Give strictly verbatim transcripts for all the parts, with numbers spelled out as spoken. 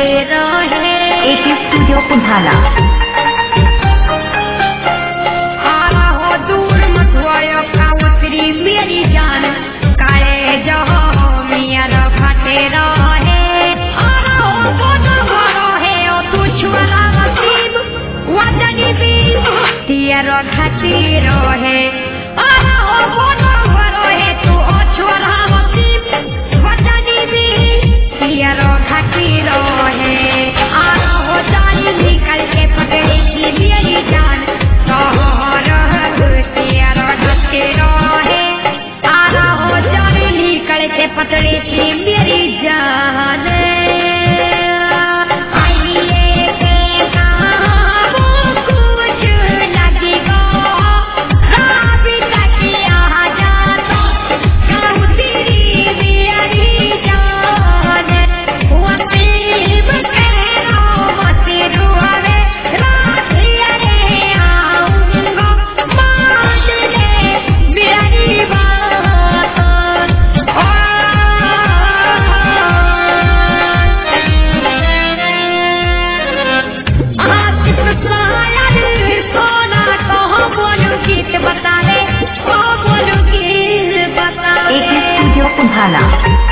रहे एक स्टूडियो कुंभाला। आरा हो दूर मत होयो काउतरी मेरी जान काले जहो मिया रखते रहे आरा हो बोलो रहे ओ तू छुरा नसीब वजनी भी तिया रखती रहे आरा हो बोलो रहे तू ओ छुरा नसीब वजनी भी तिया रखती रहे आरा हो जानी निकल के पकड़ी की मेरी जान पतड़े की मेरी जान आइए के कहाँ कुछ लगी गो राबी तकिया जाता कहूँ तेरी मेरी जान वो प्रेम कहना मत रुआवे रात्रि रे आऊंगा मान ले मेरी बात एक स्टूडियो कुंभाला।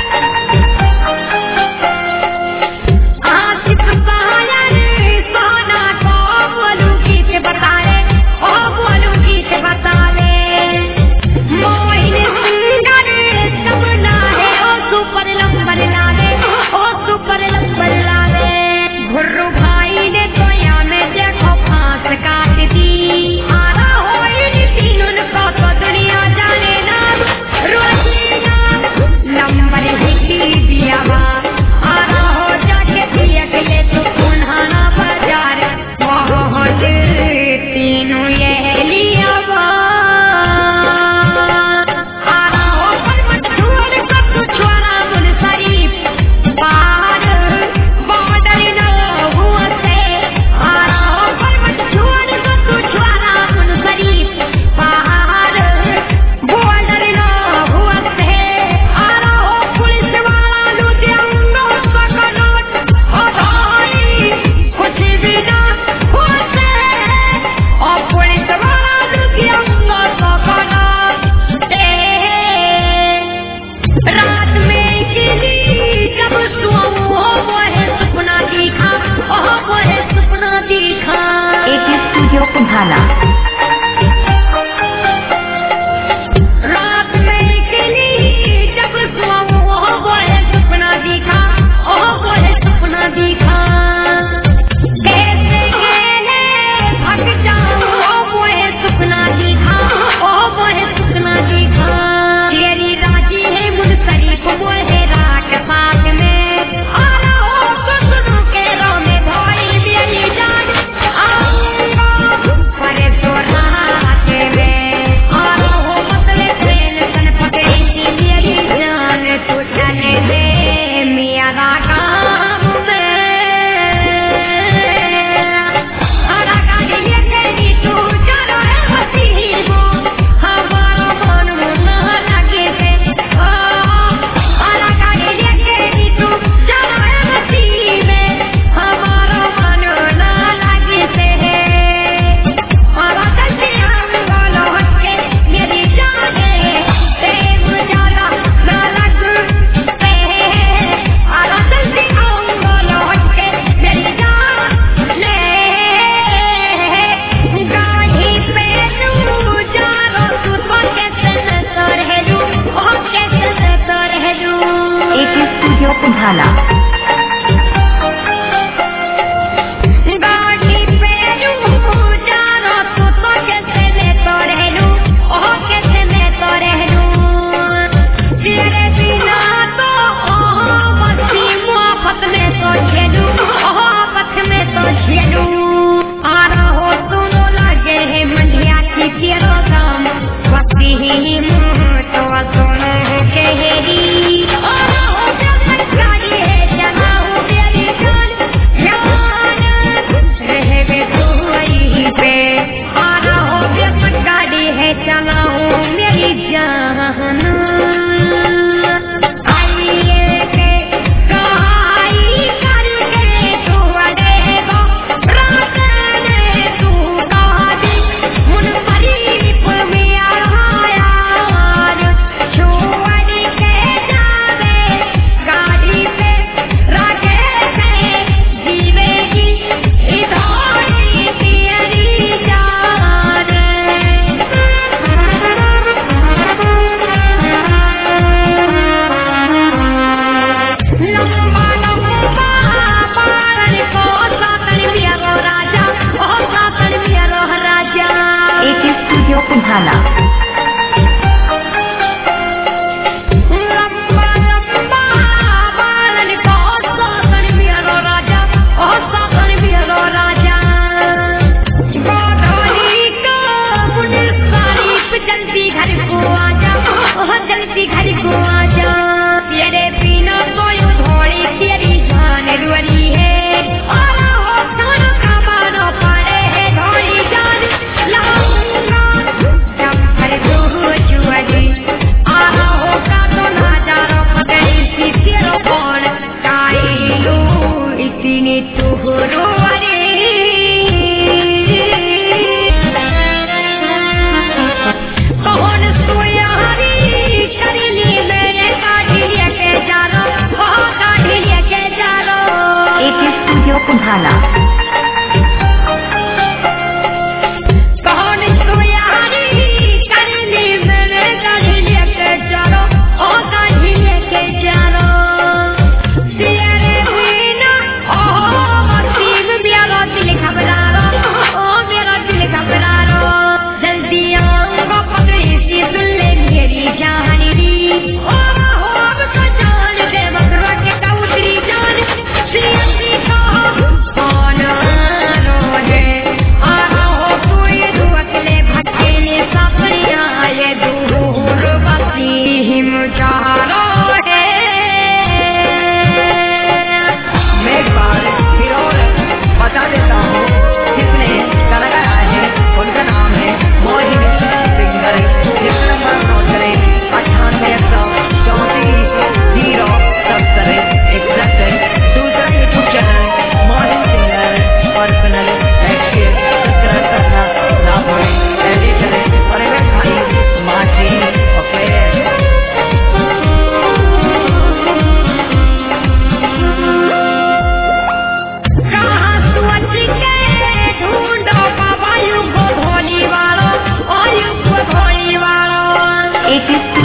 कुंभाला। रात में निकली जब सोऊं वो है सपना दिखा ओ वो है सपना दिखा कैसे गेले भाग जाऊं वो है सपना दिखा ओ वो है सपना दिखा तेरी राजी है मुझसे वो है रात साथ में आना हो सुनो के रो में भाई मेरी जान परे तो रात में आना हो मतले ट्रेन सन पकड़ी की मेरी जान तू जाने दे मिया काम में आरा गाड़ी लेके तू चलो है हसी वो हमारा मन ना लगे से आरा गाड़ी लेके तू चलो है हसी में हमारा मन ना लगे से आरा चलते हम बोलो हटके मेरी जाने तेम जाला ना लगते आरा चलते हम बोलो हटके मेरी जाने गाड़ी पे तू जानो तू तो कैसे न रह लूं ओ कैसे न रह लूं एक स्टूडियो कुंभाला। गाड़ी पे तू जानो तू तो कैसे न रह लूं ओ कैसे न रह लूं तेरे बिना तो ओ मस्ती मोहब्बत में तो झेलूं ओ पथ में तो झेलूं आरा हो सुनो लगे है मंडिया की तेरो काम वक्ती ही मुँह तो सुनो कहेगी आरा हो जब गाड़ी है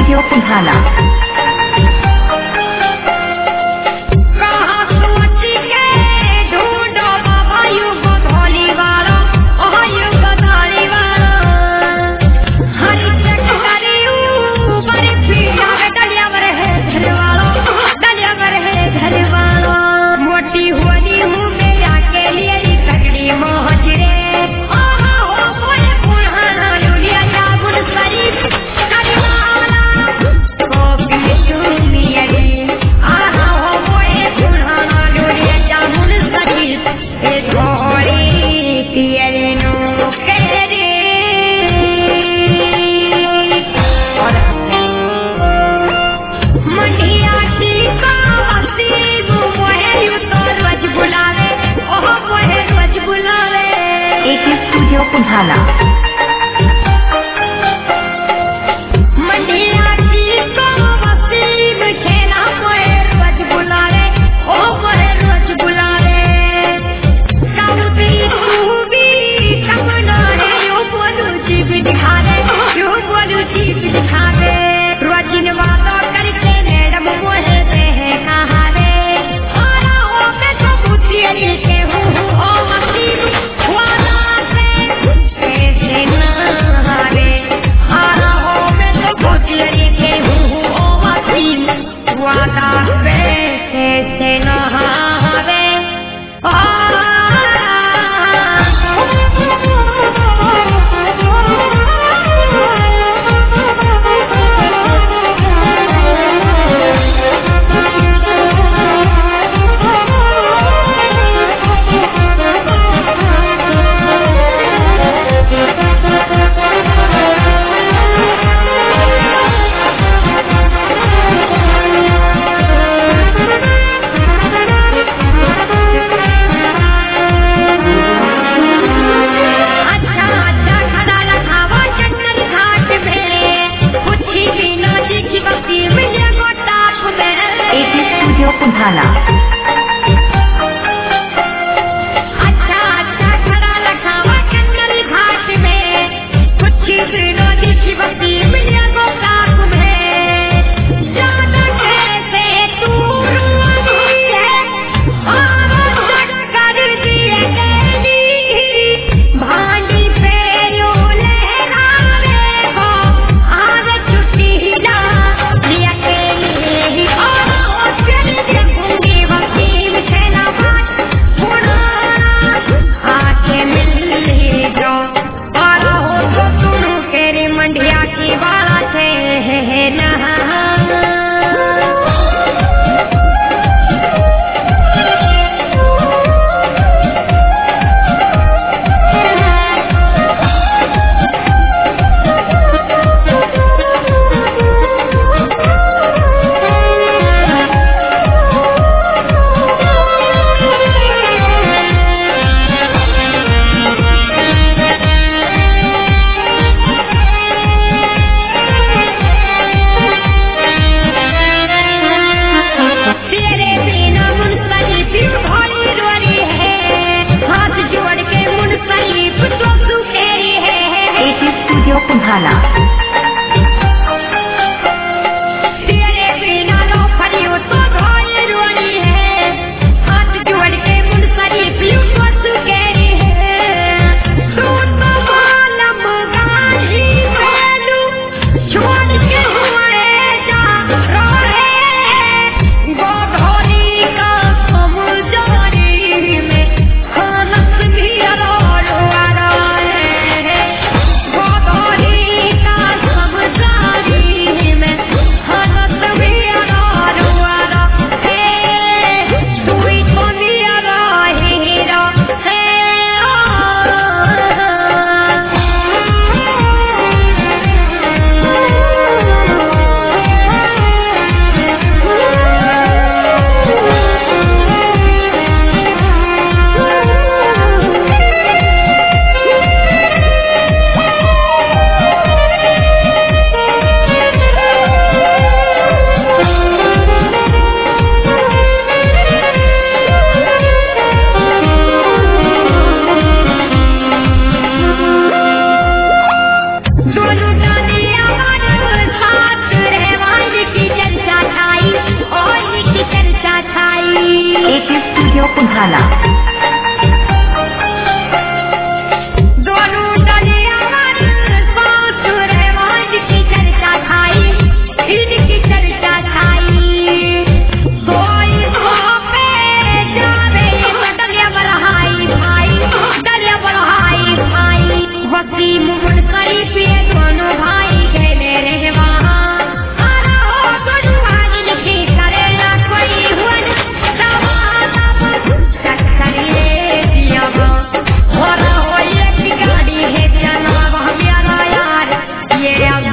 स्टूडियो पुधाला कहाँ सोची के ढूंढो बाबा युग धोली वाला ओह युग धोली वाला हरी चक्करी ऊपर पीला डलिया पर है धरवाला डलिया पर है धरवाला मोटी होली हूँ मेरा के लिए तगड़ी मोहजरे आहा हो कोई पुराना लुलिया जाबुन सरी करवाला कोपी सुमियरे आहा हो कोई पुराना लुलिया जाबुन सरी ए धोरी पियरे नो केरे और मंडिया की कावसी मोहे यू तो रोज बुलावे ओह मोहे रोज बुलावे एक स्टूडियो पुधाला मंडिया की कावसी खेला मोहे रोज बुलावे ओह मोहे रोज बुलावे कावसी तू भी कमना है यो बोलू जी भी दिखा दे यो बोलू जी भी दिखा दे रोजिन वादा करके मैडम मोहे दे है कहा रे आरा हो मैं तो पूछिए के हूँ ओ मसीह वादा से ऐसे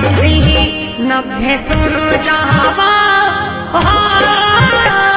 नब्बे सुनो जावा